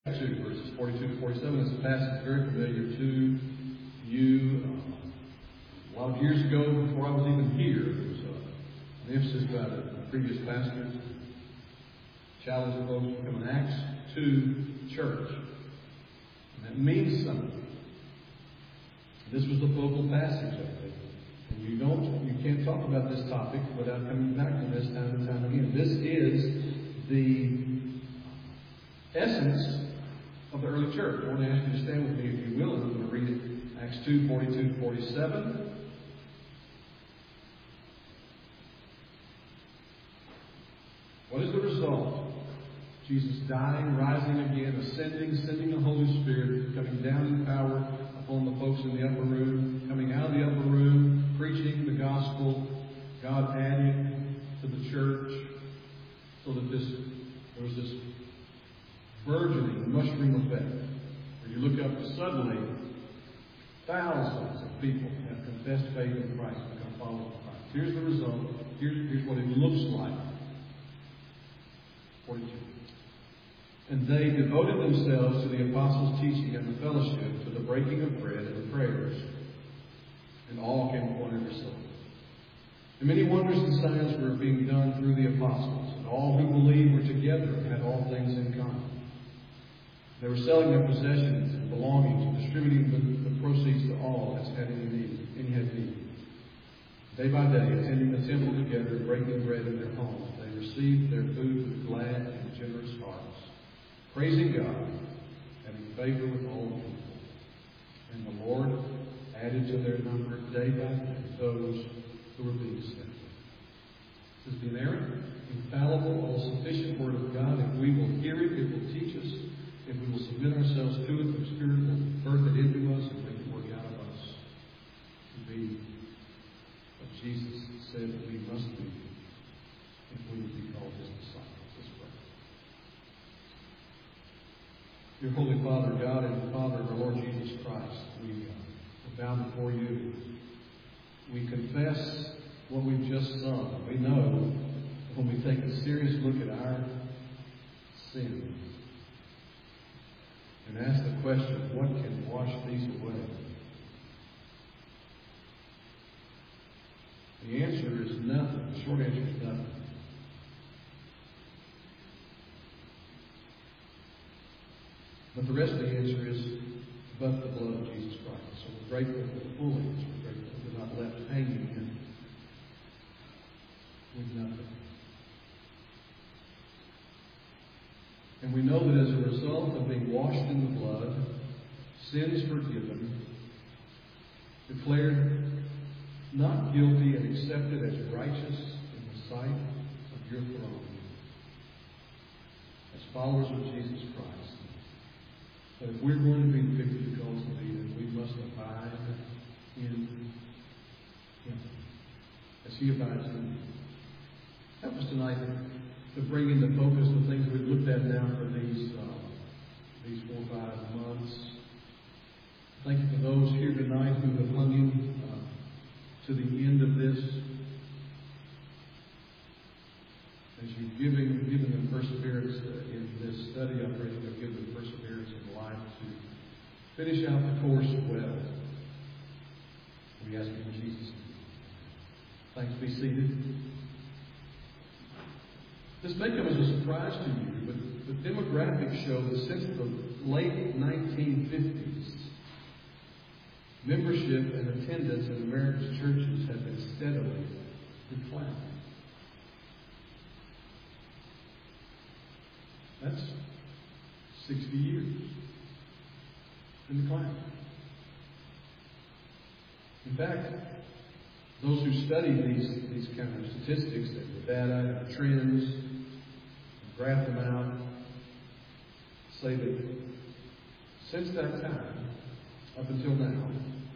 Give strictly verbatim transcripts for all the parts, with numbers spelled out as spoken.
two, verses forty-two to forty-seven. This passage very familiar to you. Uh, a lot of years ago, before I was even here, there was uh, an emphasis by the previous pastors, challenging folks to become an Acts two church. And that means something. This was the focal passage of it. And you don't, you can't talk about this topic without coming back to this time and time again. This is the essence of the early church. I want to ask you to stand with me, if you will, and I'm going to read it. Acts two, forty-two to forty-seven. What is the result? Jesus dying, rising again, ascending, sending the Holy Spirit, coming down in power upon the folks in the upper room, coming out of the upper room, preaching the gospel, God adding to the church, so that this there was this burgeoning mushroom effect, where you look up and suddenly thousands of people have confessed faith in Christ and become followers of Christ. Here's the result. Here's, here's what it looks like. forty-two. And they devoted themselves to the apostles' teaching and the fellowship, to the breaking of bread and the prayers. And all came upon every soul. And many wonders and signs were being done through the apostles. And all who believed were together and had all things in common. They were selling their possessions and belongings and distributing the, the proceeds to all as had any need, any had need. Day by day, attending the temple together and breaking bread in their homes, they received their food with glad and generous hearts, praising God, having favor with all people. And the Lord added to their number day by day those who were being saved. This is the inerrant, infallible, all-sufficient Word of God. If we will hear it, it will teach us. If we will submit ourselves to it, the Spirit will birth it into us and make it work out of us to be what Jesus said that we must be if we would be called His disciples. Let's pray. Dear Holy Father, God and Father of our Lord Jesus Christ, we uh, bow before you. We confess what we've just sung. We know that when we take a serious look at our sins and ask the question, what can wash these away? The answer is nothing. The short answer is nothing. But the rest of the answer is, but the blood of Jesus Christ. So we're grateful for the full answer. We're grateful that we're not left hanging in with nothing. And we know that as a result of being washed in the blood, sins forgiven, declared not guilty and accepted as righteous in the sight of your throne, as followers of Jesus Christ, that if we're going to be the people He calls to be, then we must abide in Him, as He abides in you. Help us tonight to bring into focus the things we've looked at now for these uh, these four or five months. Thank you for those here tonight who have hung in uh, to the end of this. As you've given, given them perseverance uh, in this study, I pray that you'll give them perseverance in life to finish out the course well. We ask in Jesus' name. Thanks. Be seated. This may come as a surprise to you, but the demographics show that since the late nineteen fifties, membership and attendance in America's churches have been steadily declining. That's sixty years in decline. In fact, those who study these, these kind of statistics, the data, the trends, graph them out, say that since that time, up until now,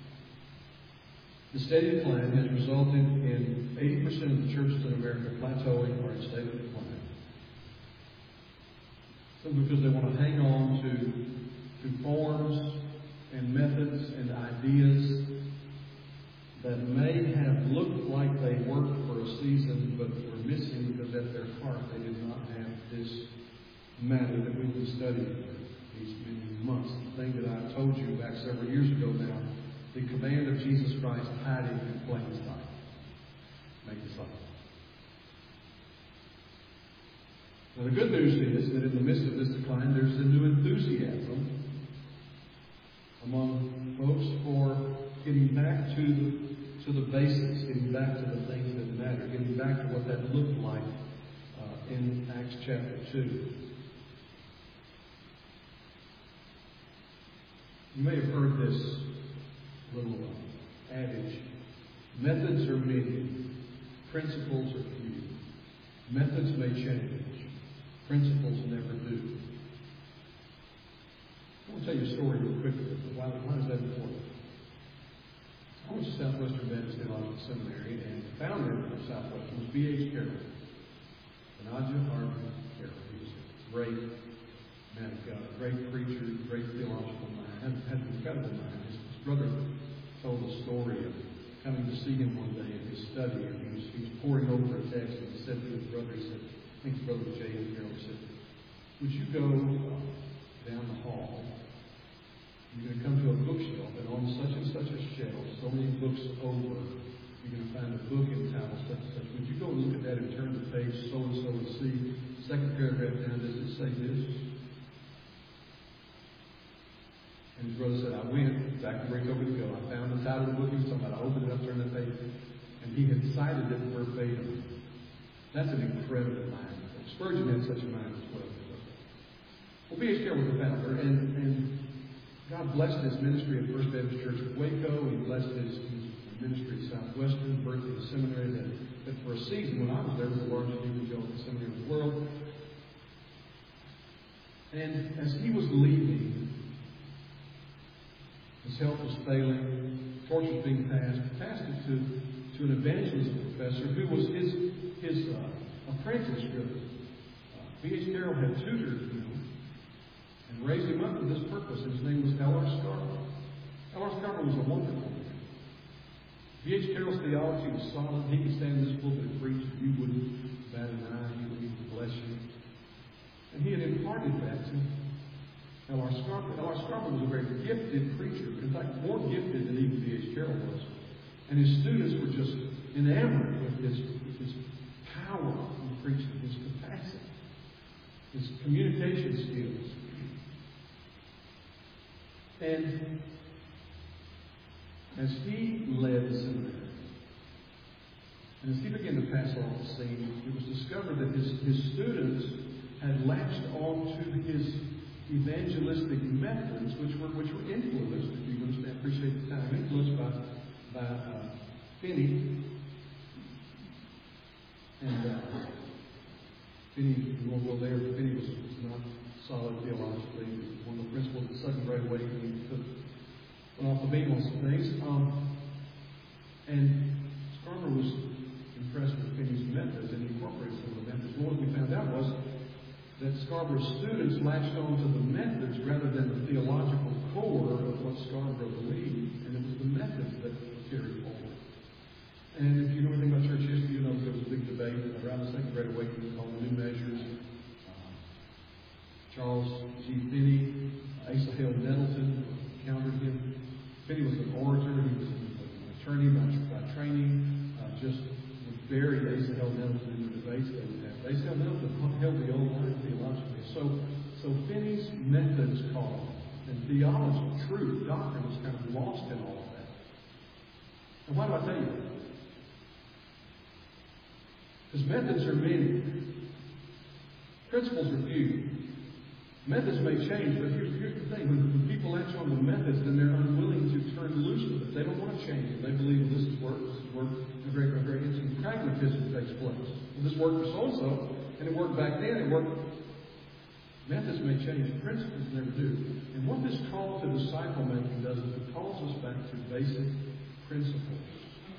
the steady decline has resulted in eighty percent of the churches in America plateauing or in state of decline. Simply because they want to hang on to, to forms and methods and ideas that may have looked like they worked for a season, but were missing because at their heart they did not have this matter that we've been studying these thing that I told you back several years ago now, the command of Jesus Christ hiding in plain sight. Make disciples. Now the good news is that in the midst of this decline, there's a new enthusiasm among folks for getting back to the, to the basics, getting back to the things that matter, getting back to what that looked like uh, in Acts chapter two. You may have heard this little uh, adage: methods are many, principles are few. Methods may change, principles never do. I want to tell you a story real quickly. Why, why is that important? I went to Southwestern Baptist Theological Seminary, and the founder of Southwestern was B H Carroll. Benaja Hardman Carroll. He was a great man of God, a great preacher, great theological mind, had, had an incredible mind. His, his brother told the story of coming to see him one day in his study, and he was, he was poring over a text, and he said to his brother, he said, I think his brother was J M Carroll, he said, would you go uh, down the hall? You're going to come to a bookshelf, and on such and such a shelf, so many books over, you're going to find a book entitled such and such. Would you go and look at that and turn to page so and so and see the second paragraph down, does it say this? And his brother said, I went exactly where he told me to go. I found the title of the book he was talking about. I opened it up, turned the page, and he had cited it verbatim. That's an incredible mind. Spurgeon had such a mind as well. Well, B H Carroll was the founder, and, and God blessed his ministry at First Baptist Church of Waco. He blessed his, his ministry at Southwestern, Berkeley, the seminary that, that for a season when I was there was the largest evangelical seminary in the world. And as he was leaving, his health was failing, torch was being passed. He passed it to, to an evangelism professor who was his, his uh, apprentice, really. Uh, B H Carroll had tutored him and raised him up for this purpose. His name was L R Scarborough. L R Scarborough was a wonderful man. B H Carroll's theology was solid. He could stand in this pulpit and preach, and you wouldn't bat an eye. He would even bless you. And he had imparted that to L R Scarborough. L R Scarborough was a very gifted preacher, in fact, more gifted than even B H Carroll was. And his students were just enamored with his, his power in preaching, his capacity, his communication skills. And as he led the seminary, and as he began to pass off the scene, it was discovered that his, his students had latched on to his evangelistic methods, which were which were influenced, if you understand, appreciate the time, influenced by by uh, Finney. And uh, Finney, we won't go there, but Finney was, was not solid theologically. One of the principles of the Second Great Awakening took went off the beam on some things. Um, and Scarborough was impressed with Finney's methods and he incorporated some of the methods. But what we found out was that Scarborough's students latched on to the methods rather than the theological core of what Scarborough believed, and it was the methods that were carried forward. And if you know anything about church history, you know there was a big debate around the Second Great Awakening called the New Measures. Uh, Charles G. Finney, Asa Hale Nettleton countered him. Finney was an orator. He was an attorney by, by training. Uh, just would bury Asa Hale Nettleton in the debates they would have. Asa Hale Nettleton held the old line theologically. So, so Finney's methods caught on. And theology, truth, doctrine was kind of lost in all of that. And why do I tell you that? Because methods are many. Principles are few. Methods may change, but here's, here's the thing. When, when people latch on to methods, then they're unwilling to turn loose with it. They don't want to change it. They believe, well, this is work, this is work. A great, a great instant pragmatism takes place. Well, this worked for so-and-so, and it worked back then, it worked. Methods may change, principles never do. And what this call to disciple making does is it calls us back to basic principles.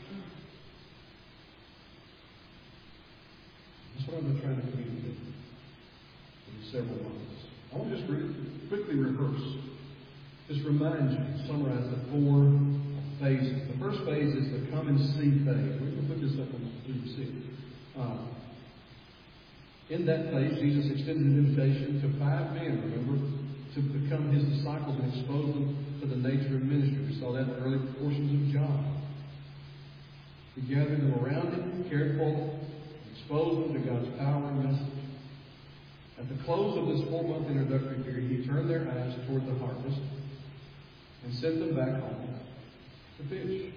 That's what I've been trying to communicate in several months. I want to just re- quickly rehearse, just remind you, summarize the four phases. The first phase is the come and see phase. We're going to put this up on the so you see it. Uh, in that phase, Jesus extended an invitation to five men, remember, to to become his disciples and expose them to the nature of ministry. We saw that in the early portions of John. He gathered them around him, cared for them, exposed them to God's power and message. At the close of this four-month introductory period, he turned their eyes toward the harvest and sent them back home to fish.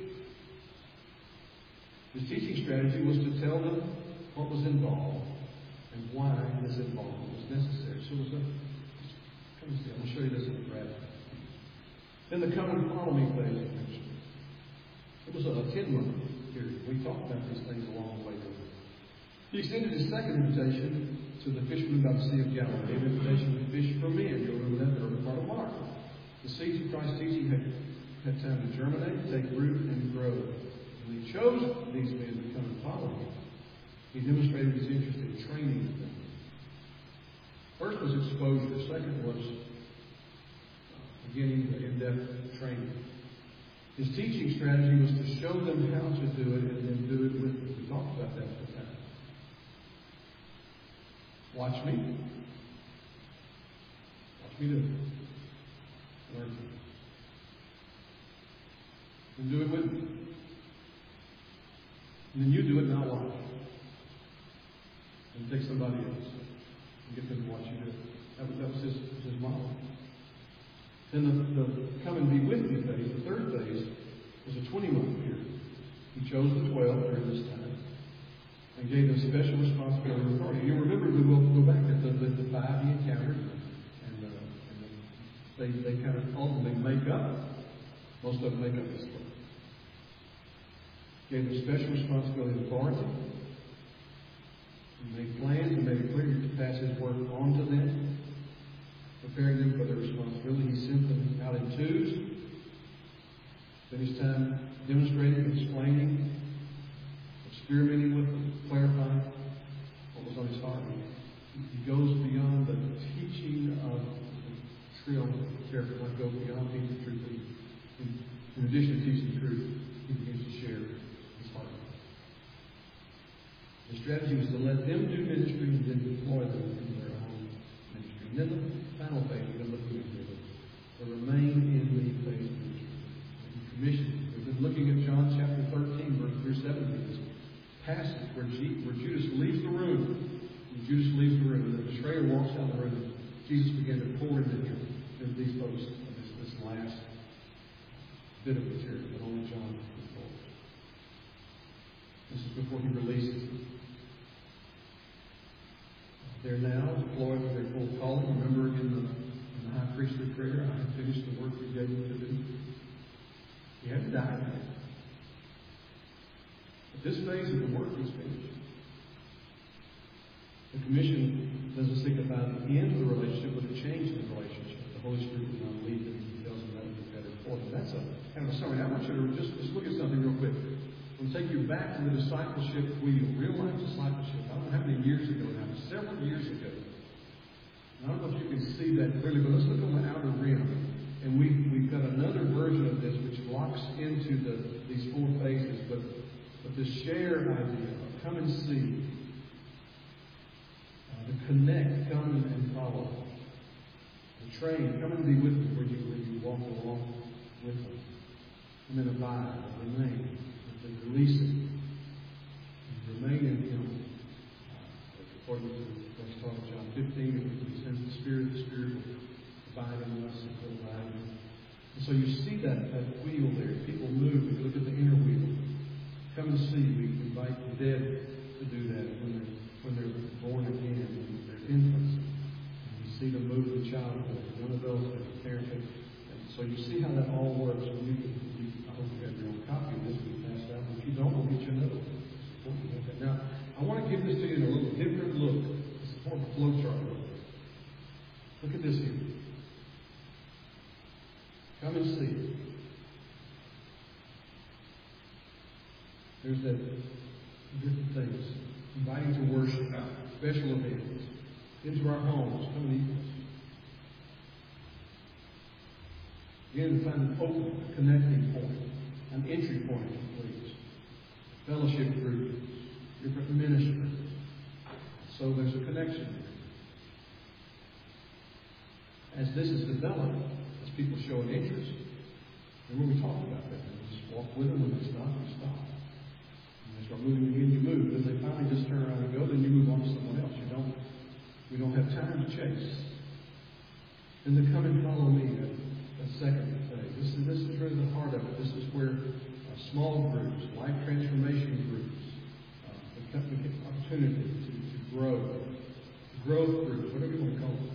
His teaching strategy was to tell them what was involved and why this involvement was necessary. So it was a, come and see, I'm going to show you this in the graph. Then the come and follow me phase of ministry. It was a ten-month period. We talked about these things along the way. He extended his second invitation to the fishermen by the Sea of Galilee, an invitation to fish for men. You'll remember that in the early part of Mark. The seeds of Christ's teaching had, had time to germinate, take root, and grow. When he chose these men to come and follow him, he demonstrated his interest in training them. First was exposure. The second was beginning the in-depth training. His teaching strategy was to show them how to do it and then do it with them. We talked about that for time. Watch me. Watch me do it. Learn from it. And do it with me. And then you do it, and I'll watch. And take somebody else and get them to watch you do it. That was, that was his, his model. Then the, the come and be with me phase, the third phase, was a twenty-month period. He chose the twelve during this time and gave them special responsibility and authority. You remember, we will go back at the, the, the five he encountered, and, uh, and they, they kind of ultimately make up, most of them make up this book. Gave them special responsibility and authority. He made plans and made it clear to pass his work on to them, preparing them for their responsibility. He sent them out in twos. Spent his time demonstrating, explaining, experimenting with them, clarifying what was on his heart. He goes beyond the teaching of the trill character, like goes beyond teaching the truth. In, in addition to teaching the truth, he begins to share his heart. The strategy was to let them do ministry and then deploy them in their own ministry. And then the final phase we're going to look at here, the remain in me phase of ministry. Commission. We've been looking at John chapter thirteen, verse through seventeen. This passage where, G, where Judas leaves the room. When Judas leaves the room, and the betrayer walks out of the room, Jesus began to pour into him into these folks this, this last bit of material that only John could pour. This is before he releases them. They're now deployed for their full calling. Remember in the, in the high priestly prayer, I have finished the work you gave me to do. He hadn't died yet. But this phase of the work is finished. The commission doesn't signify the end of the relationship, but a change in the relationship. The Holy Spirit will not lead them. He tells them that would be better for them. That's a kind of a summary. Now, I want you to just, just look at something real quick. I'm going to take you back to the discipleship wheel, real life discipleship. I don't know how many years ago now, but several years ago. And I don't know if you can see that clearly, but let's look on the outer rim. And we've, we've got another version of this which locks into the, these four phases. But, but this share idea of come and see, uh, the connect, come and follow, the train, come and be with me where you, where you walk along with them. And then abide, remain, and then release it. And remain in Him. Uh, according to what's taught in John fifteen, if we sense the Spirit, the Spirit will abide in us and will abide in us. And so you see that, that wheel there. People move. If you look at the inner wheel, come and see. We invite the dead to do that when they're, when they're born again, when they're infants. And we see them move in childhood. One of those is parenting. And so you see how that all works. And you can, you, I hope you have your own copy of this. We pass it out. If you don't, we'll get you another one. Now, I want to give this to you in a little different look. This is more of a flow chart look. Look at this here. Come and see. There's that different things. Inviting to worship, special events, into our homes, come and eat with us. Begin to find an open, a connecting point, an entry point, please. Fellowship group, different ministry. So there's a connection there. as this is developed, as people show an interest, and when we talk about that, we just walk with them. When they stop, you stop. When they start moving again, you move. If they finally just turn around and go, then you move on to someone else. You don't. We don't have time to chase. And to come and follow me, that, that second thing. This is this is really the heart of it. This is where uh, small groups, life transformation groups, uh, become the opportunity to, to grow, growth groups, whatever you want to call them.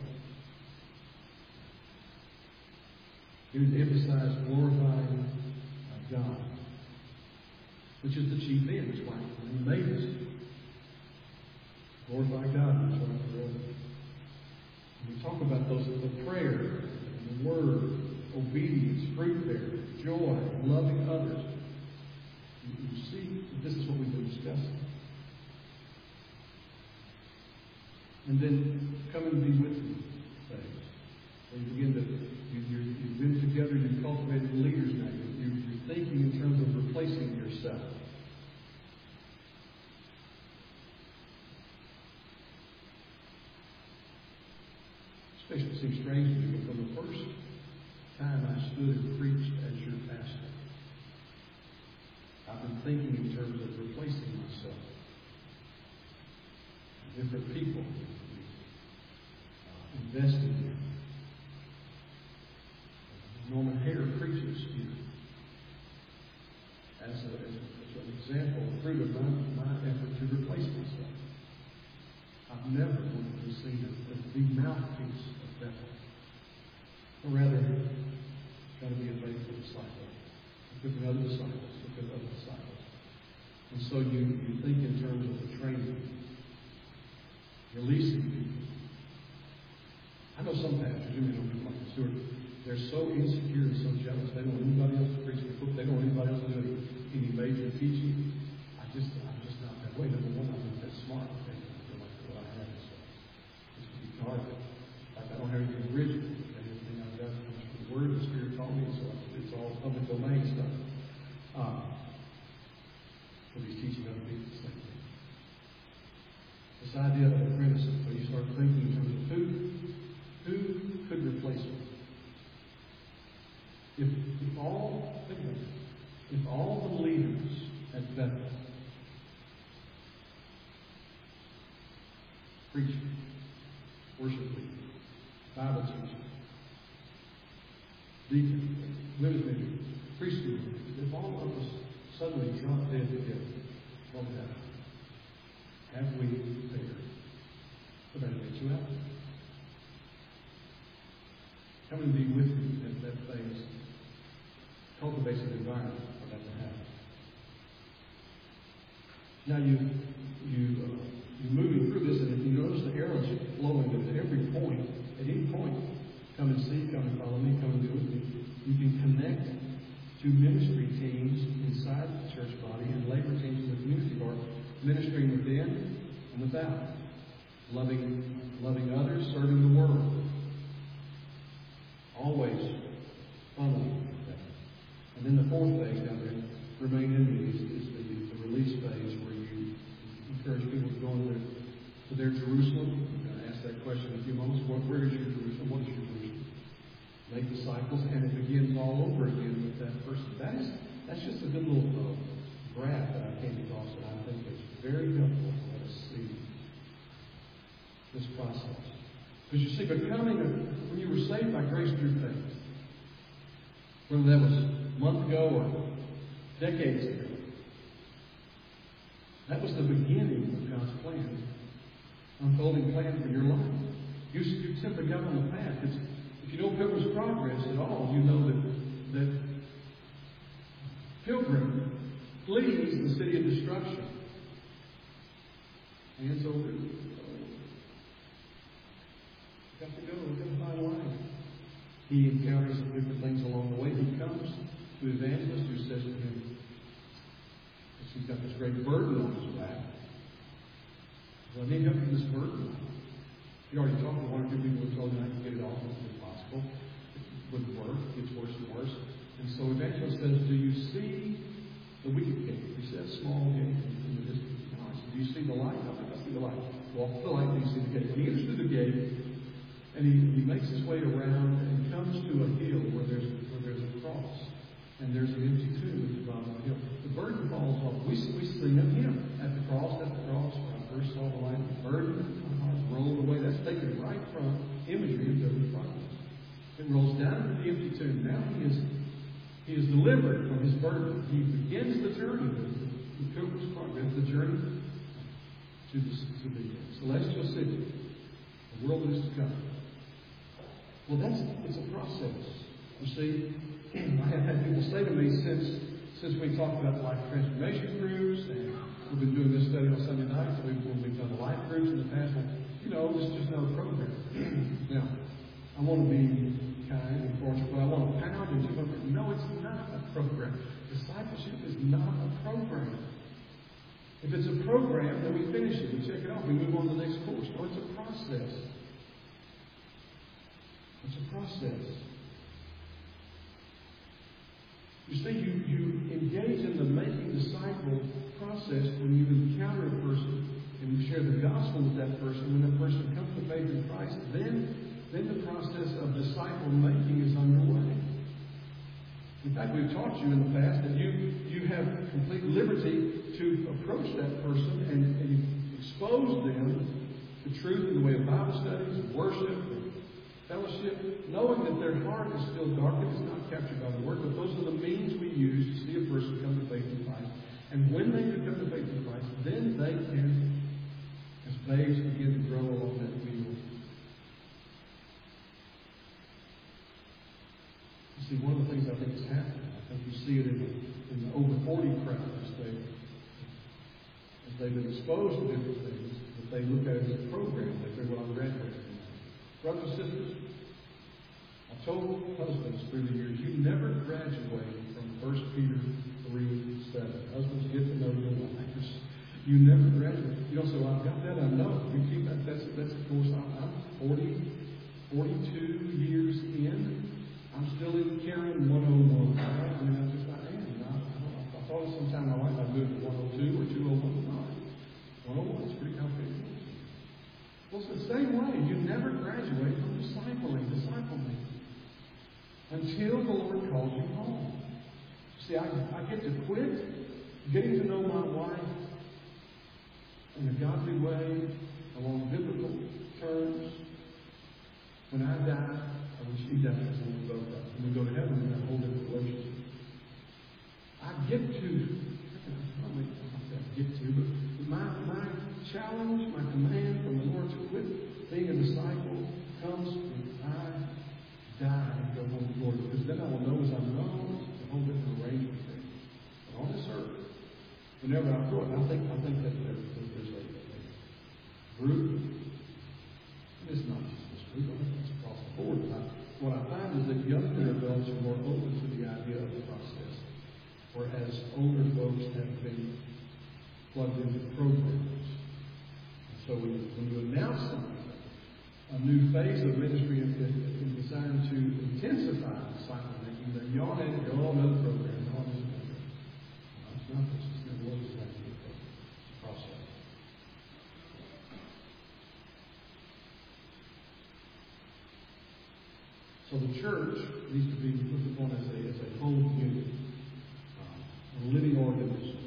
You need to emphasize glorifying uh, God, which is the chief end. That's why He made us. Glorify God. That's why we're when we talk about those, the prayer, the word, obedience, fruit bearing, joy, loving others. You, you see that this is what we've been discussing. And then come and be with me phase. Where you begin to, you, you're, you've been together, you've cultivated leaders now. You, you're thinking in terms of replacing yourself. Especially seems strange to me, but from the first time I stood and preached as your pastor, I've been thinking in terms of replacing myself. Different people uh, invested in. Norman Hare preaches here as, a, as, a, as an example, a fruit of my, my effort to replace myself. I've never wanted to see the, the mouthpiece of Bethel. Or rather, got to be a faithful disciple. Look at other disciples. Look at other disciples. And so you, you think in terms of the training, releasing people. I know some pastors, you know, people like Stuart, they're so insecure and so jealous. They don't want anybody else to preach the book. They don't want anybody else to do any, any major teaching. I just, I'm just not that way. Number one, I'm not that smart. I feel like what I have is just to be guarded. Like I don't have anything original. Everything I've got comes from the Word. The Spirit taught me, so it's all public domain stuff. Um, but he's teaching other people the same thing. This idea of apprenticeship, when you start thinking in terms of who, who could replace me? If, if all, think about it, if all the leaders at Bethel, preacher, worship leader, Bible teacher, deacon, women's ministry, priesthood, if all of us suddenly drop dead together, what would happen? Have we prepared for that to get you out? Come and be with me at that phase. Cultivates an environment for that to happen. Now you you uh, you're moving through this, and if you notice the arrows flowing at every point, at any point, come and see, come and follow me, come and be with me. You can connect to ministry teams inside the church body and labor teams in the community, or ministering within and without, loving loving others, serving the world. Always funneling. And then the fourth phase down there, remain in me, is, is the, the release phase where you encourage people to go into their, to their Jerusalem. I'm going to ask that question in a few moments. What, where is your Jerusalem? What is your Jerusalem? Make disciples, and it begins all over again with that person. That is, that's just a good little uh, graph that I came across that I think is very helpful to let us see this process. Because you see, becoming a, when you were saved by grace through faith, whether that was a month ago or decades ago, that was the beginning of God's plan, unfolding plan for your life. You, you simply got on the path. It's, if you know Pilgrim's Progress at all, you know that, that Pilgrim flees the city of destruction. Hands over. Got to go. We've got to find a life. He encounters different things along the way. He comes to the evangelist who says to him, he's got this great burden on his back. Well, I need help with this burden. He already talked to one or two people who told him I can get it off as soon as possible. It wouldn't work. It gets worse and worse. And so evangelist says, do you see the wicket gate? He says, small gate in the distance. No, I said, do you see the light? I said, I see the light. Walk to the light, do you see the gate? When he enters through the gate, And he, he makes his way around and comes to a hill where there's, where there's a cross. And there's an empty tomb at the bottom of the hill. The burden falls off. We, we sing of him. At the cross, at the cross, where I first saw the light, the burden of my heart rolled away. That's taken right from imagery of the Bible. It rolls down to the empty tomb. Now he is, he is delivered from his burden. He begins the journey, the Pilgrim's Progress, the journey to the, to the celestial city, the world that is to come. Well, that's it's a process. You see, I have had people say to me since since we talked about life transformation groups, and we've been doing this study on Sunday nights, and we've, when we've done the life groups in the past, well, you know, this is just another program. Now, I want to be kind and fortunate, but I want to pound into it. No, it's not a program. Discipleship is not a program. If it's a program, then we finish it, we check it off, we move on to the next course. No, it's a process. It's a process. You see, you, you engage in the making disciple process when you encounter a person and you share the gospel with that person. When that person comes to faith in Christ, then, then the process of disciple making is underway. In fact, we've taught you in the past that you, you have complete liberty to approach that person and, and expose them to truth in the way of Bible studies, worship, fellowship, knowing that their heart is still dark and is not captured by the Word, but those are the means we use to see a person come to faith in Christ. And when they do come to faith in Christ, then they can, as babes, begin to grow along that wheel. You see, one of the things I think is happening, I think you see it in the, in the over forty crowd as, they, as they've been exposed to different things, that they look at it as a program, they say, well, I'm graduating. Brothers and sisters, I've told husbands through the years, you never graduate from First Peter three seven. Husbands, get to know your wives. You never graduate. You don't say, well, I've got that. I know. You keep that. That's, that's of course, I'm, I'm forty, forty-two years in. I'm still in carrying one oh one. Right? I mean, I just I am. I, I, don't, I thought at some time in my life I'd move to one oh two or two oh one. No, one oh one is pretty complicated. Well, it's the same way. You never graduate from discipling, disciple making, until the Lord calls you home. See, I, I get to quit getting to know my wife in a godly way, along biblical terms. When I die, or when she dies, when we both die, when we go to heaven, we're going to hold different relationship. I get to, I don't know if I get to, but my, my challenge, my command from the Lord to quit being a disciple comes when I die and go home to the Lord. Because then I will know as I'm known, it's a whole different arrangement there. But on this earth, whenever I go, I think I think that there, that there's a, a group, and it's not just this group, I think it's across the board. But I, what I find is that younger adults are more open to the idea of the process, whereas older folks have been plugged into programs. So when, when you announce something, a new phase of ministry is, is designed to intensify disciple making, then you all had to go on another program, go on another program. No, it's not this. It's not what it's like to be a process. So the church needs to be looked upon as a, as a whole unit, uh, a living organism.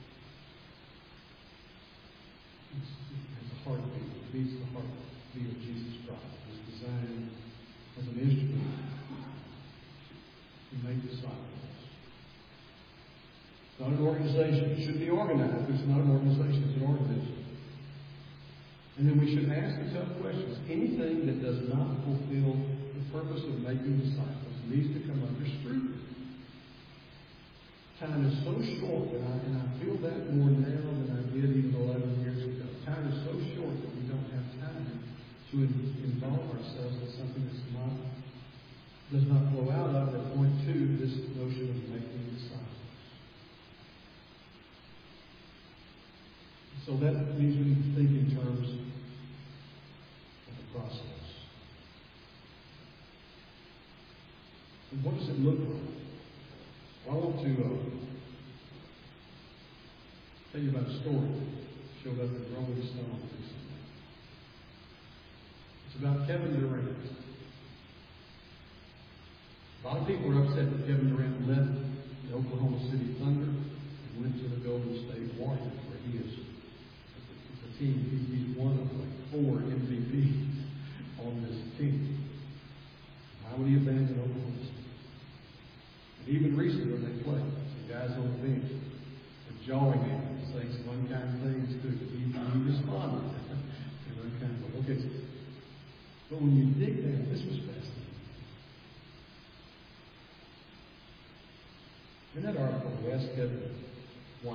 Heartbeat. It beats the heartbeat of Jesus Christ. It's designed as an instrument to make disciples. It's not an organization. It should be organized, but it's not an organization. It's an organism. And then we should ask the tough questions. Anything that does not fulfill the purpose of making disciples needs to come under scrutiny. Time is so short, and I, and I feel that more now than I did even eleven years ago. Time is so short that we don't have time to in, involve ourselves in something that's not, does not flow out of or point to this notion of making disciples. So that means we need to think in terms of the process. And what does it look like? Well, I want to uh, tell you about a story that showed up in Rolling Stone recently. It's about Kevin Durant. A lot of people are upset that Kevin Durant left the Oklahoma City Thunder and went to the Golden State Warriors, where he is the team. He's one of like four M V Ps on this team. Why would he abandon Oklahoma City? And even recently when they played, the guys on the bench were jawing at him, saying some unkind things to him. He, he responded in an unkind way. Okay, but when you dig down, this was fascinating. In that article, we asked Kevin why.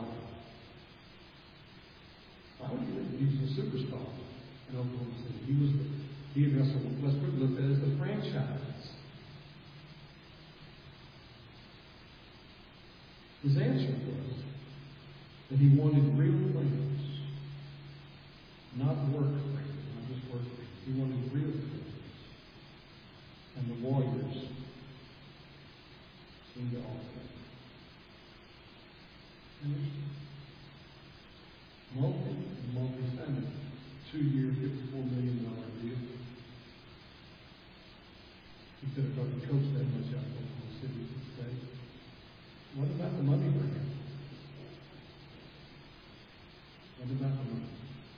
Why would he leave? He was a superstar in Oklahoma City. He was the, he and Russell Westbrook looked at as the franchise. His answer was that he wanted real friends, not work friends, not just work friends. He wanted real friends. And the Warriors seemed to offer that. Multi, multi-family, two-year, fifty-four million dollars deal. He could have probably coached that much out of Oklahoma City today. What about the money for him? What about the money?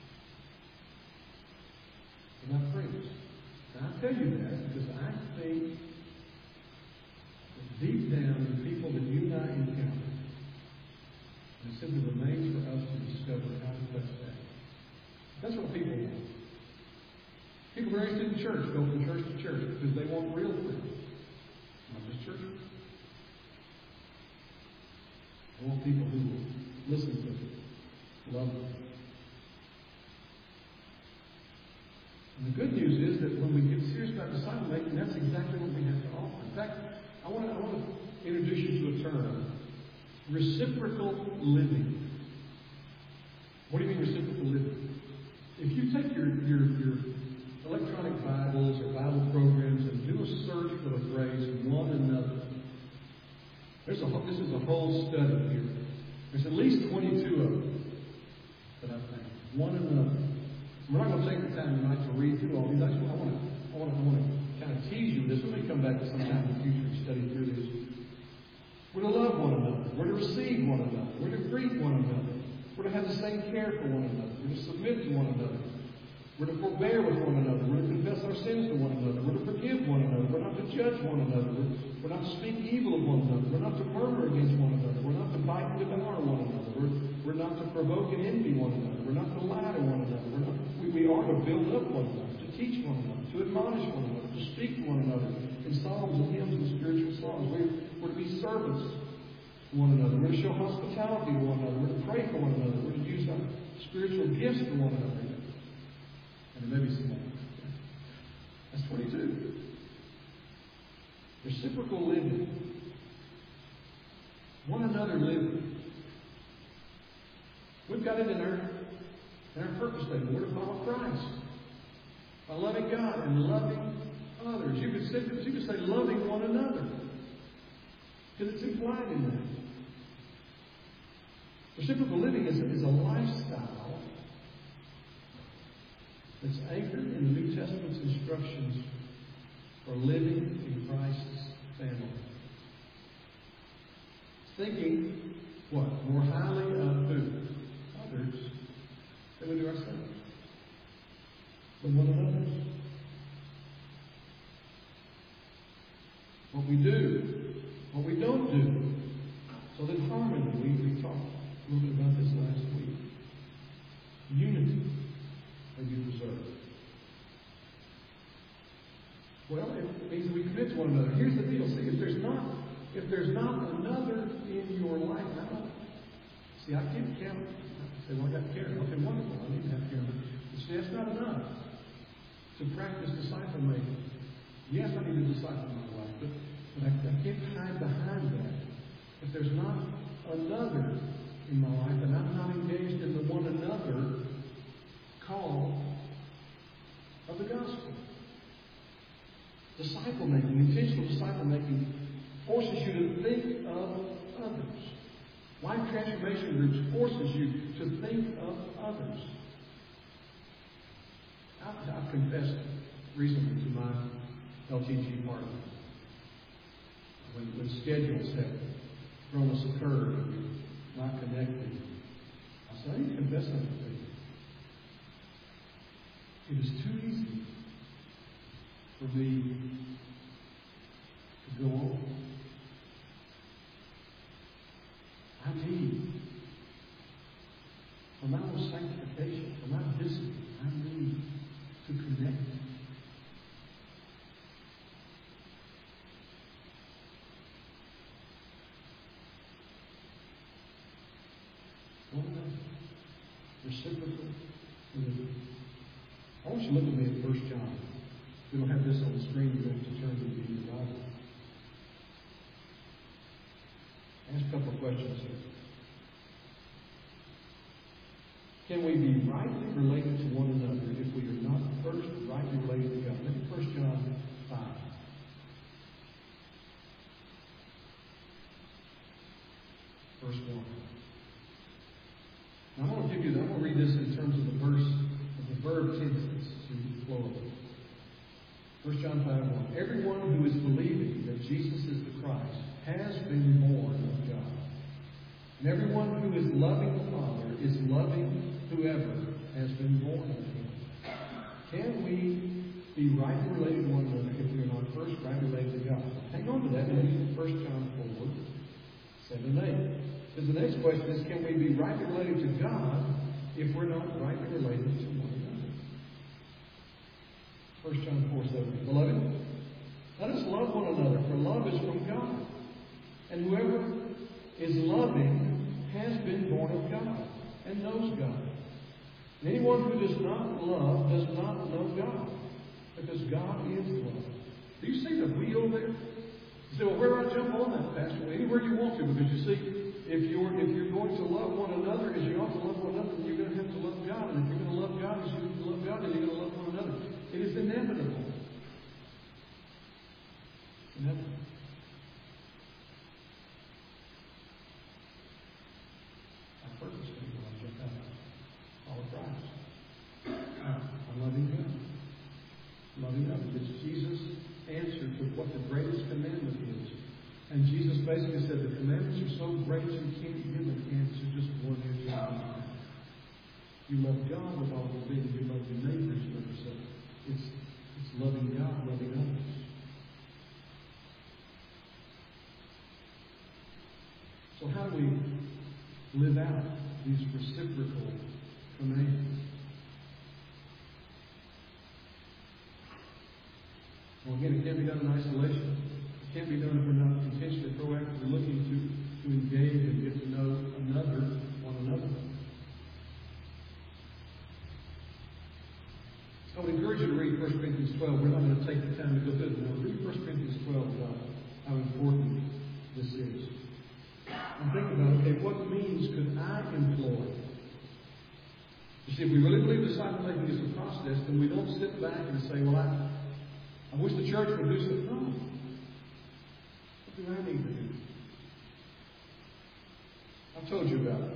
About friends. And I tell you that because I think that deep down in people that you and I encounter, it simply remains for us to discover how to touch that. That's what people want. People who are interested in church go from church to church because they want real friends, not just church. I want people who will listen to them, love them. And the good news is that when we get serious about disciple making, that's exactly what we have to offer. In fact, I want to, I want to introduce you to a term. Reciprocal living. What do you mean reciprocal living? If you take your, your, your electronic Bibles or Bible programs and do a search for the phrase one another, there's a this is a whole study here. There's at least twenty-two of them that I think. One another. We're not going to take the time tonight to read through all these. I, just, I want to I want to I want to kind of tease you with this. We may come back to sometime in the future and study through this. We're to love one another. We're to receive one another. We're to greet one another. We're to have the same care for one another. We're to submit to one another. We're to forbear with one another. We're to confess our sins to one another. We're to forgive one another. We're not to judge one another. We're, we're not to speak evil of one another. We're not to murmur against one another. We're not to bite and devour one another. We're, we're not to provoke and envy one another. We're not to lie to one another. We're not, we, we are to build up one another, to teach one another, to admonish one another, to speak to one another in psalms and hymns and spiritual songs. We're, we're to be servants to one another. We're to show hospitality to one another. We're to pray for one another. We're to use our spiritual gifts to one another. And there may be some more. That's twenty-two. Reciprocal living. One another living. We've got it in our, in our purpose statement. We're to follow Christ by loving God and loving others. You could say, you could say loving one another. Because it's implied in that. Reciprocal living is, is a lifestyle that's anchored in the New Testament's instructions for living in Christ's family. Thinking, what? More highly of who? Others than we do ourselves. But one another. What we do, what we don't do. So then harmony. We, we talked a little bit about this last week. Unity may be preserved. Well, it means that we commit to one another. Here's the deal. See, if there's not, if there's not another in your life, I don't. See, I can't count. I say, well, I got Karen. Okay, wonderful. I need to have Karen. But see, that's not enough to practice disciple making. Yes, I need to disciple my wife, but, but I, I can't hide behind that. If there's not another in my life, and I'm not engaged in the one another call of the gospel. Disciple making, intentional disciple making, forces you to think of others. Life transformation groups forces you to think of others. I've, I've confessed recently to my L T G partner. When, when schedules have thrown us a curve and we're not connected, I said, I need to confess something to you. It is too easy for me to go on. I need, for my own sanctification, for my discipline, I need to connect. One another. Reciprocal. I want you to look at me at First John. We don't have this on the screen. You have to turn to the Bible. Ask a couple of questions here. Can we be rightly related to one another if we are not first rightly related to God? Look at First John five. Verse one. Now, I'm going to give you, I'm going to read this in terms of the verse, of the verb tenses, in plural. First John five one. Everyone who is believing that Jesus is the Christ has been born of God. And everyone who is loving the Father is loving whoever has been born of Him. Can we be rightly related to one another if we are not first rightly related to God? Hang on to that and read First John four, seven and eight. Because the next question is, can we be rightly related to God if we're not rightly related to one another? First John four, seven. Beloved, let us love one another, for love is from God. And whoever is loving has been born of God and knows God. And anyone who does not love does not know God, because God is love. Do you see the wheel there? You say, well, where do I jump on that, Pastor? Well, anywhere you want to, because you see, if you're if you're going to love one another as you ought to love one another, then you're going to have to love God. And if you're going to love God as you ought to love God, then you're going to love one another. It is inevitable. Inevitable. Our purpose is when I jump out. Follow Christ. I'm loving God. Loving God. Because Jesus answered with what the greatest commandment is. And Jesus basically said the commandments are so great you can't give an answer just one answer. You love God with all your being. You love your neighbors, you love yourself. It's, it's loving God, loving others. So how do we live out these reciprocal commandments? Well, again, it can't be done in isolation. It can't be done if we're not intentionally proactively looking to, to engage and get to know another, one another. I would encourage you to read First Corinthians twelve. We're not going to take the time to go through it now. Read First Corinthians twelve about how important this is. And think about, okay, what means could I employ? You see, if we really believe disciple making is a process, then we don't sit back and say, well, I, I wish the church would do something. No. What do I need to do? I've told you about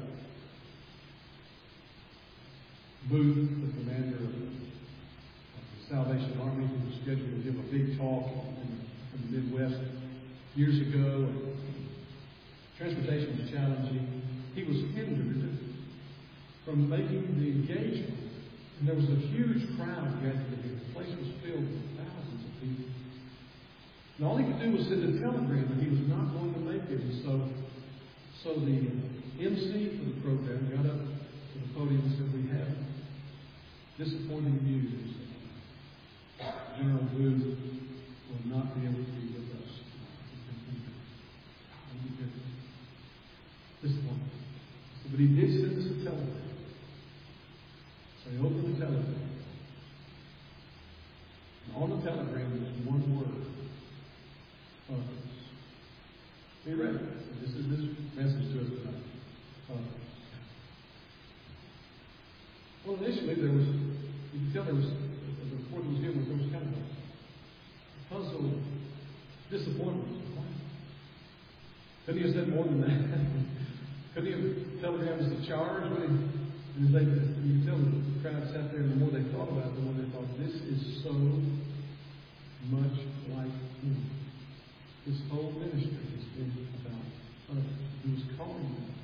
Booth, the commander of the, of the Salvation Army, who was scheduled to give a big talk in, in the Midwest years ago. And transportation was challenging. He was hindered from making the engagement. And there was a huge crowd gathered here. The place was filled with thousands of people. And all he could do was send a telegram that he was not going to make it. And so, so the M C for the program got up to the podium and said, we have disappointing news. General Booth will not be able to be with us. Disappointing. But he did send us a telegram. So he opened the telegram. And on the telegram was one word. Others. Be ready. This is this message to us tonight. Others. Well, initially there was, you can tell there was, the report was given, there was kind of a puzzle, disappointment. Couldn't he have said more than that? Couldn't he have telegrammed us the charge? And they, you can tell the crowd sat there, and the more they thought about it, the more they thought, this is so much like Him. His whole ministry has been about others. He was calling them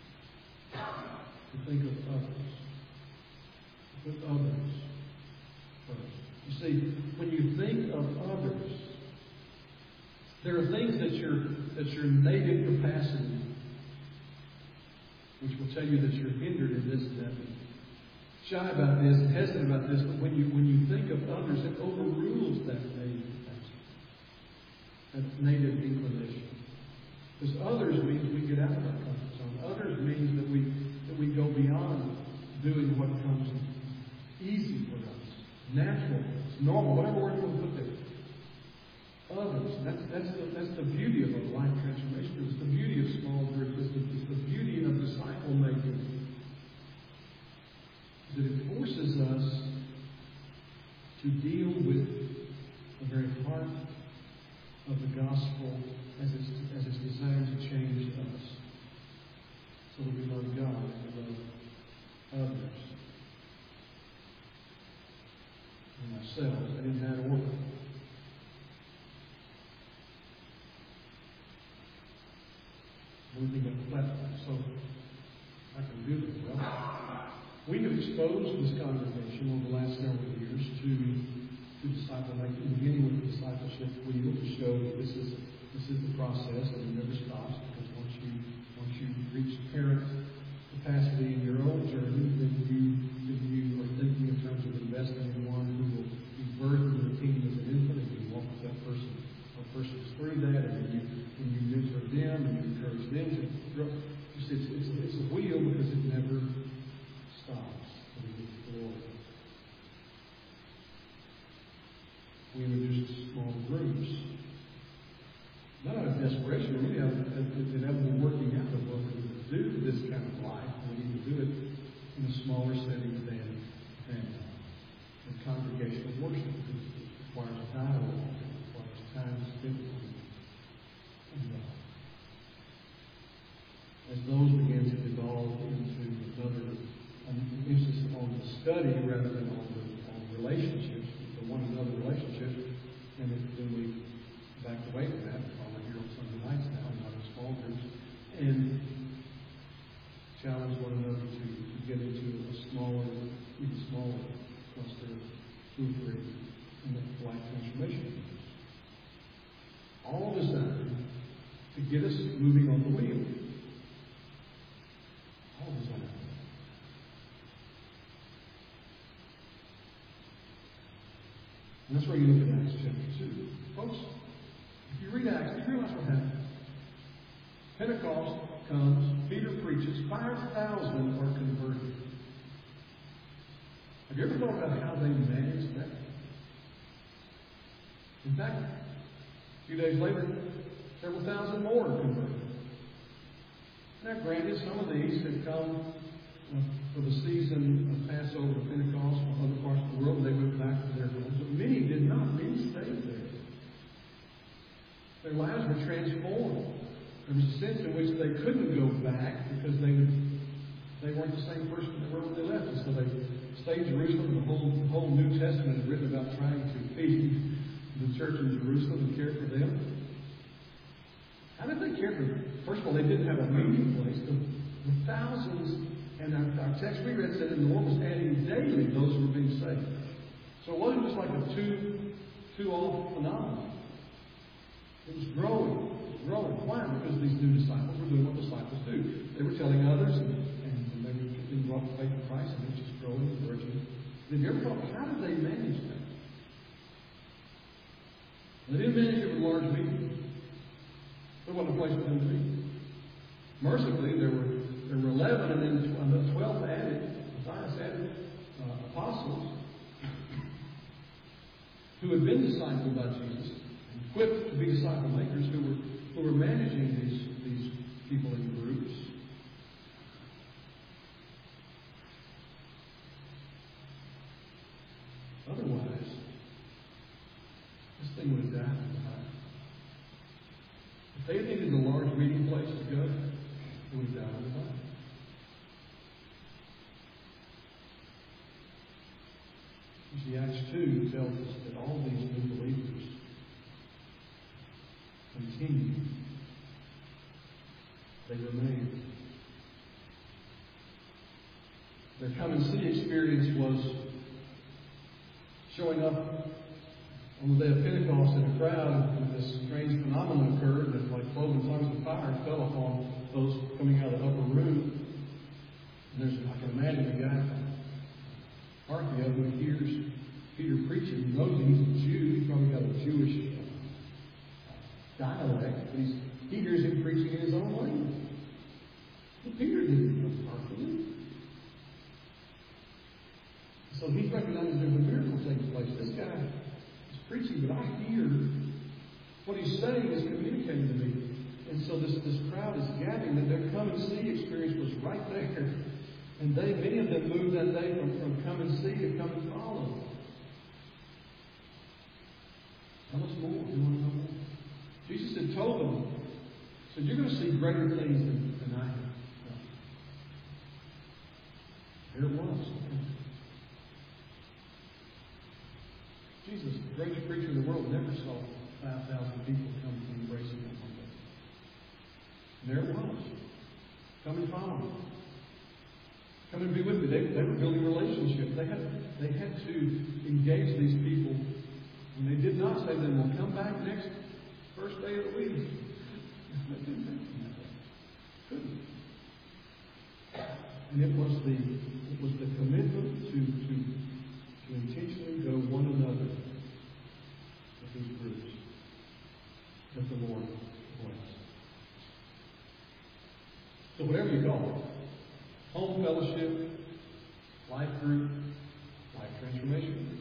to think of others. To put others first. You see, when you think of others, there are things that your that your native capacity, which will tell you that you're hindered in this and that, shy about this and hesitant about this, but when you when you think of others, it overrules that native capacity, that native inclination. Because others means we get out of our comfort zone. Others means that we that we go beyond doing what comes easy for us, natural for us, normal, whatever word you want to put there. Others. That's, that's, the, that's the beauty of a life transformation. It's the beauty of small groups. It's the, it's the beauty of disciple making. That it forces us to deal with the very heart of the gospel as it's, as it's designed to change us. So that we love God and we love others and ourselves, and in that order. Moving up the platform, so I can do this well. We have exposed this congregation over the last several years to, to disciple making, beginning with the discipleship wheel to show that this is this is the process and it never stops, because once you once you reach parent capacity in your own journey, then you then you are thinking in terms of investing in one who will be birthed in the kingdom as an infant, and you walk with that person or persons through that, and then you and you mentor them and you encourage them to grow. It's, it's, it's, it's a wheel because it never stops when we get to glory. We introduced small groups. Not out of desperation, but really out of the inevitable working out of what we're going to do this kind of life. We need to do it in a smaller setting than, than, than congregational worship, because it requires dialogue, it requires time spent on it. As those begin to devolve into another um, emphasis on the study rather than on the on relationships, the one another relationships, and it, then we back away from that. We're here on Sunday nights now, not in small groups, and challenge one another to, to get into a smaller, even smaller cluster of two or three in the life transformation. All designed to get us moving on the wheel. All designed. And that's where you look at Acts chapter two. Folks, if you read Acts, you realize what happened. Pentecost comes, Peter preaches, five thousand are converted. Have you ever thought about how they managed that? In fact, a few days later, several thousand more are converted. Now, granted, some of these had come uh, for the season of Passover and Pentecost from other parts of the world. They went back to their homes, but many did not. Many stayed there. Their lives were transformed. There was a sense in which they couldn't go back because they would, they weren't the same person they were when they left. And so they stayed in Jerusalem. The whole, the whole New Testament is written about trying to feed the church in Jerusalem and care for them. How did they care for them? First of all, they didn't have a meeting place. The, the thousands, and our, our text we read said that the Lord was adding daily those who were being saved. So it wasn't just like a two, two off phenomenon. It was growing. It was growing. Why? Because these new disciples were doing what disciples do. They were telling others, and, and, and they were being brought to faith in Christ, and it was just growing and encouraging. Have you ever thought, how did they manage that? They didn't manage it with large meetings. There wasn't a place for them to meet. Mercifully, there were there were eleven, and then the twelfth added, Matthias added uh, apostles who had been discipled by Jesus, equipped to be disciple makers, who were who were managing these these people in groups. Otherwise, this thing would have died in the heart. If they needed a large meeting place to go, it would have died in the heart. You see, Acts two tells us that all these new believers continue. They remain. Their come and see experience was showing up on the day of Pentecost in a crowd, and this strange phenomenon occurred that, like cloven tongues of fire, fell upon those coming out of the upper room. And there's, I can imagine a guy from Parthia who hears Peter preaching. He knows he's a Jew. He's probably got a Jewish dialect, but he's, he hears him preaching in his own language. Well, Peter didn't know Parthia. So he recognizes there's a miracle taking place. This guy is preaching, but I hear what he's saying is communicating to me. And so this, this crowd is gathering, that their come and see experience was right there. And they, many of them moved that day from, from come and see to come and follow. How much more? Do you want to know more? Jesus had told them, so you're going to see greater things than, than I have. There it was. Jesus, the greatest preacher in the world, never saw five thousand people come to embrace him one day. And there it was. Come and follow me. Come and be with me. They, they were building relationships. They had, they had to engage these people. And they did not say to them, well, come back next first day of the week. They didn't think that way. Couldn't. And it was the it was the commitment to to to intentionally go one another with these groups that the Lord blessed. So whatever you call it, home fellowship, life group, life transformation,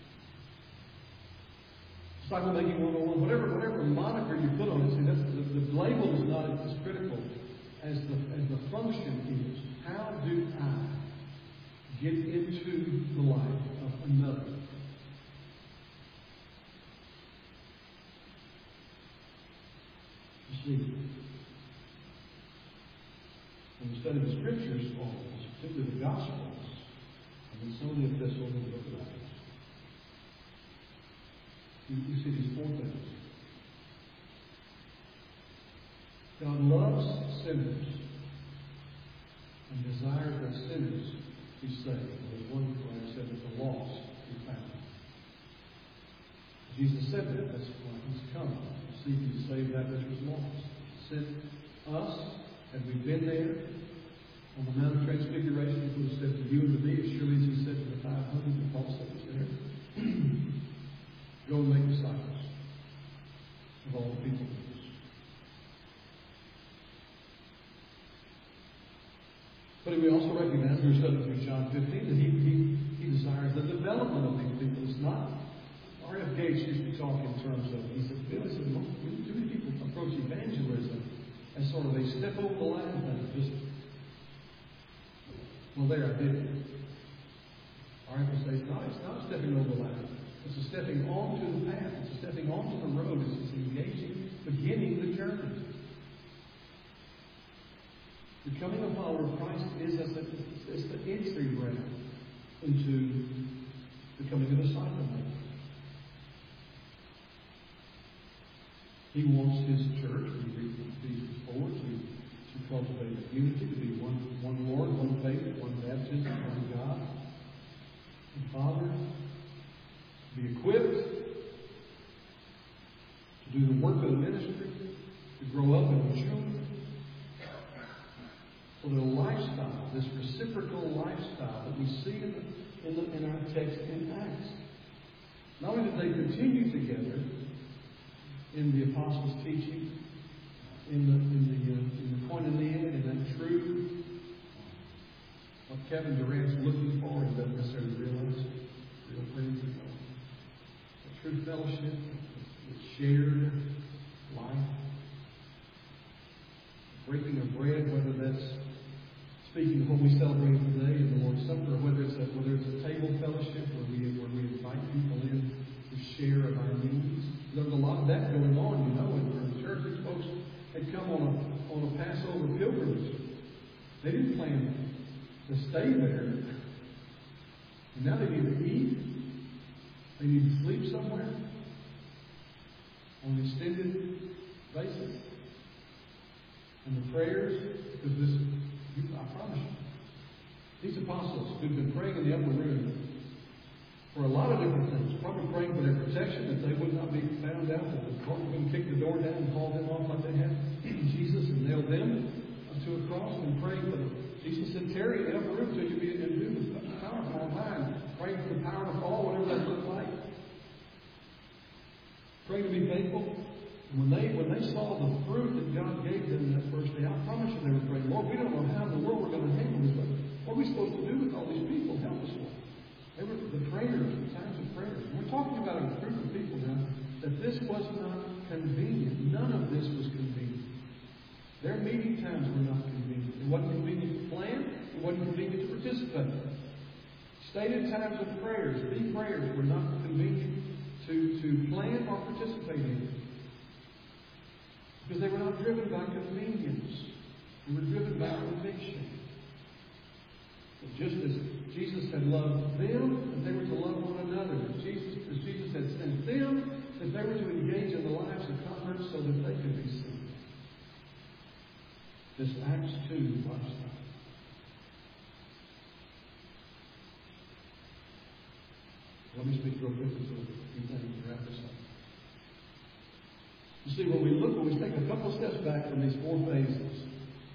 disciple making one oh one, whatever whatever moniker you put on it, see that's the, the label is not as critical as the as the function is. How do I get into the life of another? You see, when we study the Scriptures, particularly the Gospels, and then some of the epistles and the book of Acts, you, you see these four things. God loves sinners and desires that sinners be saved. As one writer said, that the lost be found. Jesus said that. That's why he's come, seeking to save that which was lost. Sent us, had we been there on the Mount of Transfiguration, he would have said to you and to me, as surely as he said to the five hundred that Paul said was there, go and make disciples of all the people. But we also recognize, we were studying through John fifteen, that he, he, he desires the development of these people. It's not, R F Gates used to talk in terms of, he said, Bill, he said, too many people approach evangelism as sort of a step over the line thing. Just, well, there, I did it. R F would say, it's not, it's not stepping over the line. It's a stepping onto the path. It's a stepping onto the road. It's, it's engaging, beginning the journey. Becoming a follower of Christ is as the, it's the entry ground into becoming a disciple maker. He wants his church, we read in Ephesians four, to, to cultivate unity, to be one, one Lord, one faith, one baptism, one God, and Father, to be equipped to do the work of the ministry, to grow up and mature. So the lifestyle, this reciprocal lifestyle that we see in, the, in, the, in our text in Acts. Not only did they continue together in the apostles' teaching, in the in the uh, in the koinonia, in that true what Kevin Durant's looking for, he doesn't necessarily realize it. Real friends of God. A true fellowship, a shared life, breaking of bread, whether that's speaking of what we celebrate today in the Lord's Supper, or whether it's a, whether it's a table fellowship where we where we invite people in to share of our needs. There's a lot of that going on, you know, in the church. These folks had come on a on a Passover pilgrimage. They didn't plan to stay there, and now they need to eat. They need to sleep somewhere on an extended basic. And the prayers, because this, you, I promise you, these apostles who've been praying in the upper room for a lot of different things, probably praying for their protection, that they would not be found out, that the court wouldn't kick the door down and haul them off like they had Jesus and nailed them to a cross, and praying for them. Jesus said, tarry in the upper room till you be endued with power from on high, and praying for the power to fall, whatever that looks like. Praying to be faithful. When they when they saw the fruit that God gave them that first day, I promise you they were praying, Lord, we don't know how in the world we're going to handle this, but what are we supposed to do with all these people? Help us, Lord. They were the prayers, the times of prayers. And we're talking about a group of people now that this was not convenient. None of this was convenient. Their meeting times were not convenient. It wasn't convenient to plan. It wasn't convenient to participate. Stated times of prayers, the prayers, were not convenient to, to plan or participate in. Because they were not driven by convenience. They were driven by conviction. But just as Jesus had loved them, that they were to love one another. As Jesus, as Jesus had sent them, that they were to engage in the lives of converts so that they could be sent. This Acts two lifestyle. Let me speak real quickly to a few things to wrap this up. You see, when we look, when we take a couple steps back from these four phases,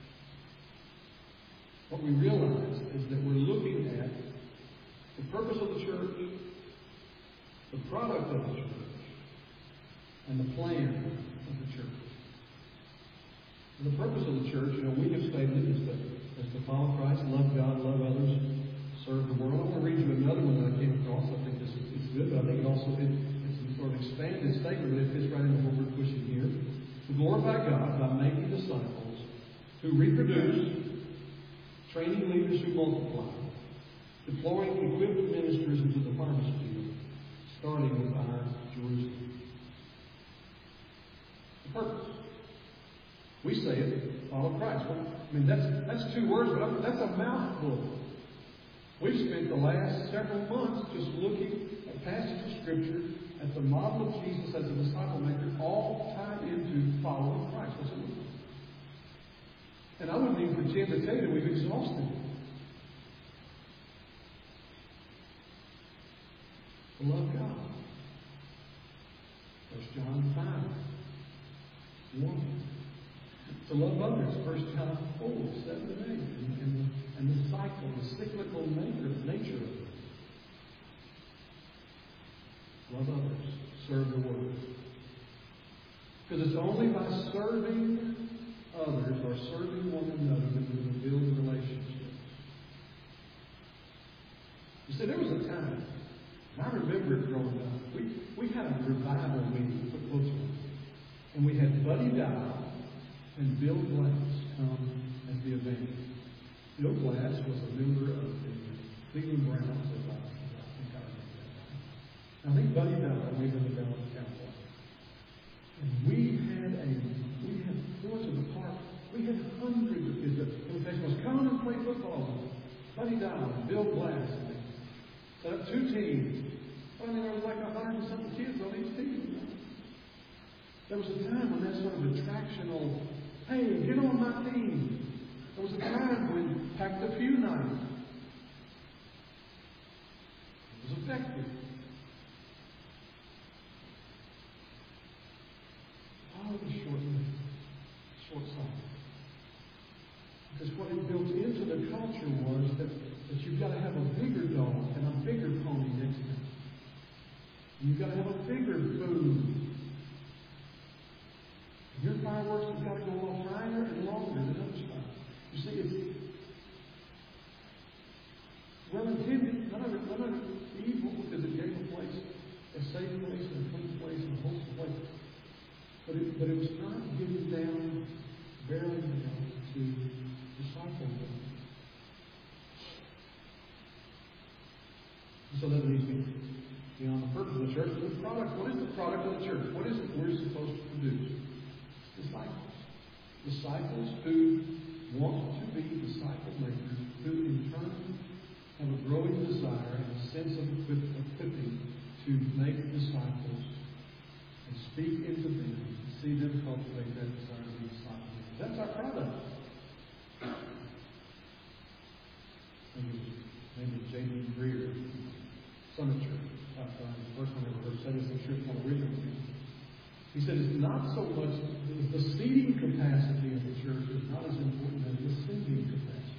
what we realize is that we're looking at the purpose of the church, the product of the church, and the plan of the church. And the purpose of the church, you know, we have stated it is to, is to follow Christ, love God, love others, serve the world. I want to read you another one that I came across. I think this is good, but I think it also it, sort of expanded statement, but it fits right into what we're pushing here. To glorify God by making disciples who reproduce, training leaders who multiply, deploying equipped ministers into the harvest field, starting with our Jerusalem. The purpose. We say it, follow Christ. Well, I mean, that's that's two words, but I'm, that's a mouthful. We've spent the last several months just looking at passages of Scripture at the model of Jesus as a disciple maker, all tied into following Christ. What's it look like? And I wouldn't even pretend to tell you that we've exhausted it. To love God. First John five, one. To love others. First John four, seven and eight. And, and, and the cycle, the cyclical nature, nature of it. Love others. Serve the Word. Because it's only by serving others or serving one another that we can build relationships. You see, there was a time, and I remember it growing up, we, we had a revival meeting, put close to it, and we had Buddy Dial and Bill Glass come as the evangelist. Bill Glass was a member of the Cleveland Browns, as I think I remember that. I think Buddy Dial, we were the Dallas Cowboys. And we had a, we had fours in the park. We had hundreds of kids that was come and play football with us. Buddy Dial and Bill Glass. And they set up two teams. Well, I mean, there was like a hundred and something kids on each team. There was a time when that sort of attractional, hey, get on my team. There was a time when we packed a few nights. It was effective. All of the short short sight. Because what it built into the culture was that, that you've got to have a bigger dog and a bigger pony next to it. You've got to have a bigger food. Your fireworks have got to go off higher and longer than other stuff. You see, it's well intended. None of it, none of it evil, because it gave a place, a safe place, and a clean place, and a wholesome place. But it, but it was not getting down, barely down to disciple them. So that leads me beyond the purpose of the church. The product. What is the product of the church? What is it we're supposed to produce? Disciples. Disciples who want to be disciple makers, who in turn have a growing desire and a sense of equipping to make disciples and speak into them, see them cultivate that desire to be disciples. That's our product. Maybe, maybe J D Greer, Summit Church. That's the first time I ever heard say this. I'm sure it's one original. He said it's not so much, the seating capacity of the church is not as important as the singing capacity.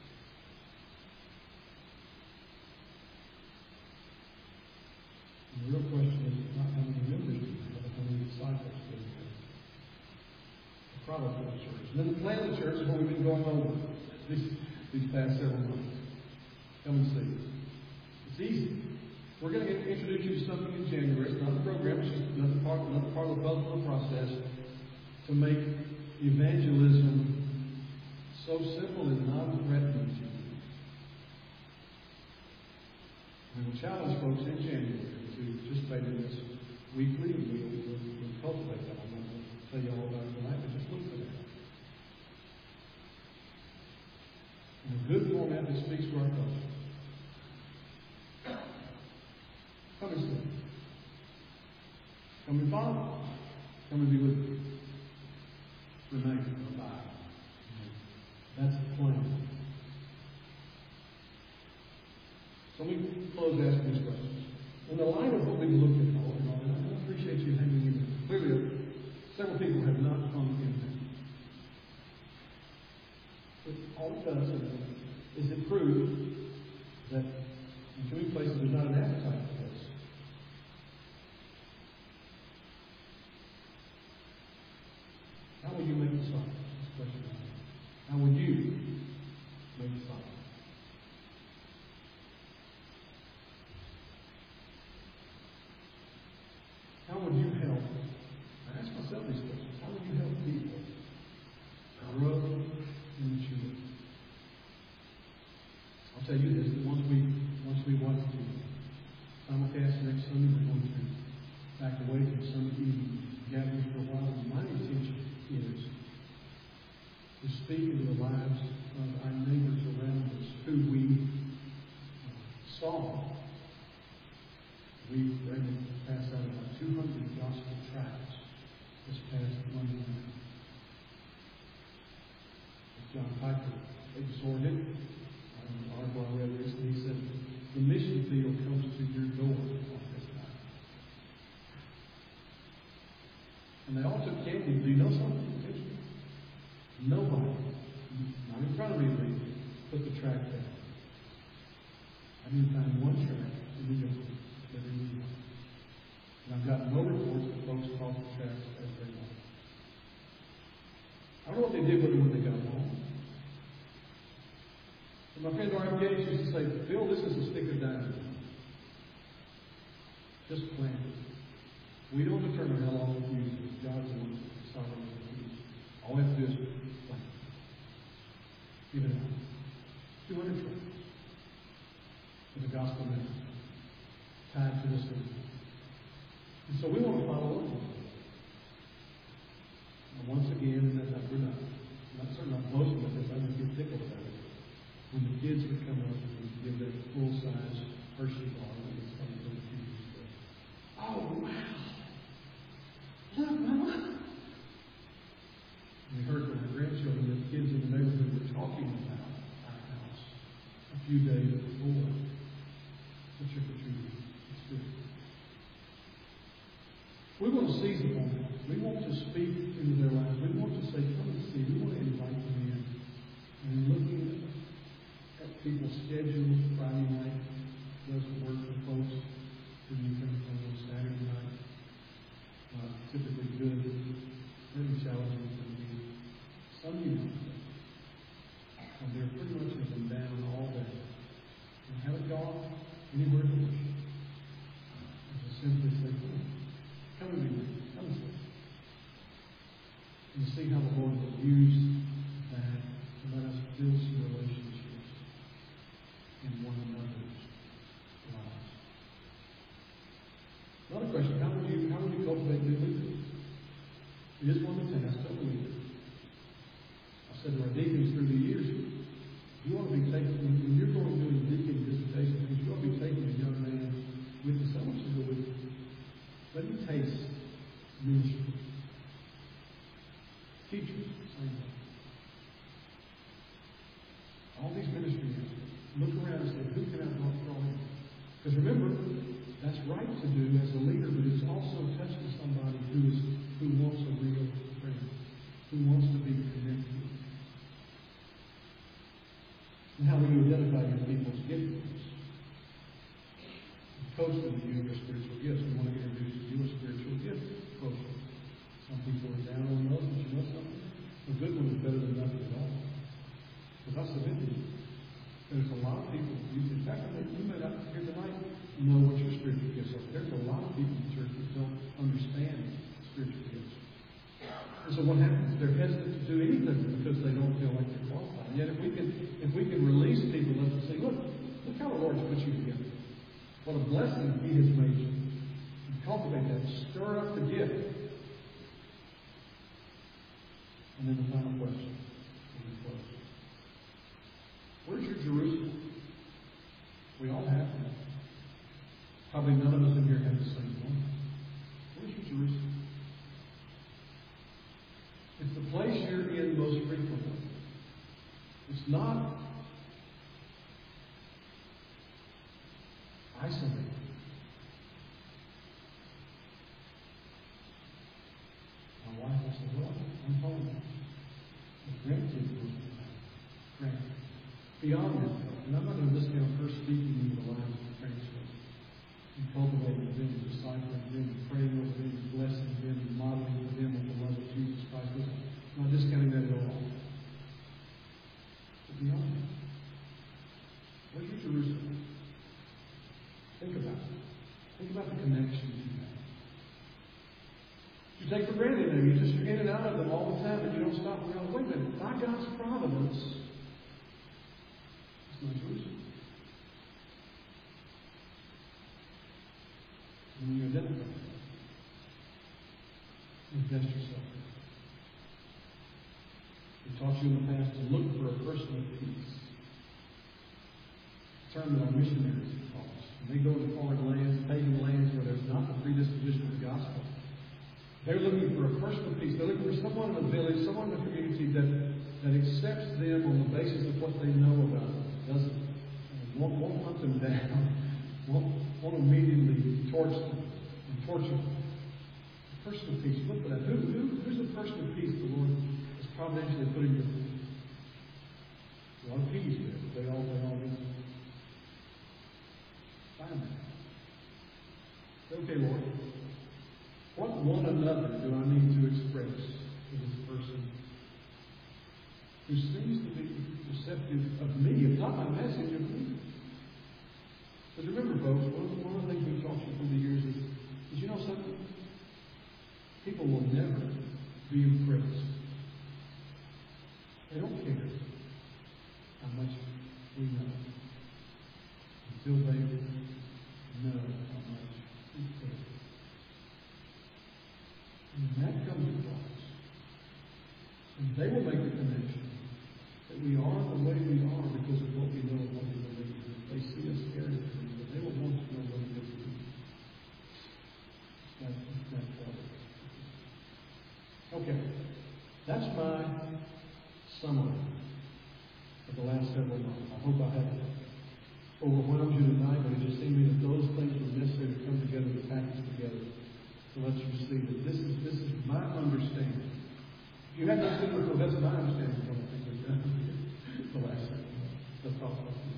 And the real question is not how many members do we have, but how many disciples do we have. The product of the church. And then the plan of the church is what we've been going over these, these past several months. Come and see. It's easy. We're going to introduce you to something in January. It's not a program, it's just another part, another part of the puzzle process to make evangelism so simple and non-threatening to you. We will challenge folks in January to participate in this weekly, and we'll, we'll, we'll cultivate that. I'm not going to tell you all about it tonight, but just look for that. In a good format that speaks to our culture. Come and see. Come and follow. Come and be with me. Remain. Abide. That's the plan. So let me close asking these questions. In the light of what we've looked at all, and all, and I appreciate you hanging in there. Clearly, several people have not come in there. But all it does is it proves that in too many places there's not an appetite for this. How will you make disciples? That's the question. How would you make disciples? How would you help? I ask myself these questions. How would you help people grow and mature? I'll tell you this, that once we once we watch the simulcast next Sunday, we're going to back away from Sunday evening gatherings for a while. And my intention is to speak into the lives of our neighbors around us who we saw. We were able to pass out about two hundred gospel tracts this past Monday night. John Piper exhorted, an article I read recently, he said, the mission field comes to your door on this night. And they all took candy. Do you know something? Nobody, not in front of me, put the tract down. I didn't find one tract in the yard. And I've got no reports that folks caught the tracks as they went. I don't know what they did with them when they got home. And my friend R M Gates used to say, Bill, this is a stick of dynamite. Just plant it. We don't determine how long we use it. God's the one who decides how long we use it. All we have to do is plant it. Give it out. two hundred tracks. For the gospel message. Tied to the city. And so we want to follow up. And once again, and that we're not, not certainly not boasting of this, I just get tickled about it. When the kids would come up and give their full-size Hershey bar, and it's funny for the kids to say, oh, wow! Look, Mama! And we heard from our grandchildren that kids in the neighborhood were talking about our house a few days before the trick-or-treating. We want to seize the moment. We want to speak into their lives. We want to say, come and see. We want to invite them in. And looking at people's schedules, Friday night doesn't work for folks who you can come on Saturday night. Uh, typically good. Very challenging for me. Sunday night. And they're pretty much up and down all day. And haven't gone anywhere to worship. And just simply say, come and be with me. Come and see. And see how the Lord will use that to let us build some relationships in one another's lives. Another question, how would you how would you cultivate new leaders? It is one of the tasks of a leader. I've said to our deacons through the years, you want to be taking, when you're going through the deacon visitation things, you want to be taking a young man with you. Someone should go with you. Let me taste ministry. same way. All these ministries, look around and say, who can I draw in? Because remember, that's right to do as a leader, but it's also touching somebody who is who wants a real friend, who wants to be connected. And how do you identify your people's giftings? Coach them to you your spiritual gifts. We want to introduce you a spiritual gift. Coach them. Some people are down on those, but you know something? A good one is better than nothing at all. Because I submit to you. There's a lot of people, you, in fact, I think you may not here tonight know what your spiritual gifts are. There's a lot of people in the church that don't understand spiritual gifts. And so what happens? They're hesitant to do anything because they don't feel like they're qualified. And yet if we can if we can release people up and say, look, look how the Lord's put you together. What a blessing He has made you. And cultivate that. Stir up the gift. And then the final question. Where's your Jerusalem? We all have them. Probably none of us in here have the same one. Where's your Jerusalem? It's the place you're in most frequently. It's not isolated. My wife will say, well, I'm home. The grandkids will say, grandkids. Beyond that, and I'm not going to discount her speaking into the lives of the parents and cultivating them, discipling them, praying over them, blessing them, and modeling for them with the love of Jesus Christ. I'm not discounting that at all. But beyond that, where's your Jerusalem? Think about it. Think about the connections you have. You take for granted them. You just you're in and out of them all the time, and you don't stop and go, wait a minute, by God's providence, my Jerusalem. And when you identify it, invest yourself in it. We taught you in the past to look for a personal peace. A term that our missionaries have taught us. When they go to foreign lands, pagan lands where there's not the predisposition of the gospel, they're looking for a personal peace. They're looking for someone in the village, someone in the community that, that accepts them on the basis of what they know about them. Doesn't won't, won't hunt them down, won't, won't immediately torch them and torture them. Personal peace. Look for that. Who, who, who's the personal peace the Lord has providentially put in your life? A lot of peace there. They all, they all need. Find that. Okay, Lord. What one another do I need to express to this person who seems to be receptive of me, if not my message, of me? But remember, folks, one of, the, one of the things we've taught you through the years is, is you know something? People will never be impressed. They don't care how much we know until they know how much we care. And when that comes across, and they will make the connection that we are the way we are because of what we know and what we believe. If they see us caring for them, they will want to know what it is we do. That's that part. Okay. That's my summary of the last several months. I hope I haven't overwhelmed you tonight, but it just seemed to me that those things were necessary to come together, to package together, to let you see that this is this is my understanding. If you have not seen it, that's my understanding of what I think we've done the last several months. Let's talk about it.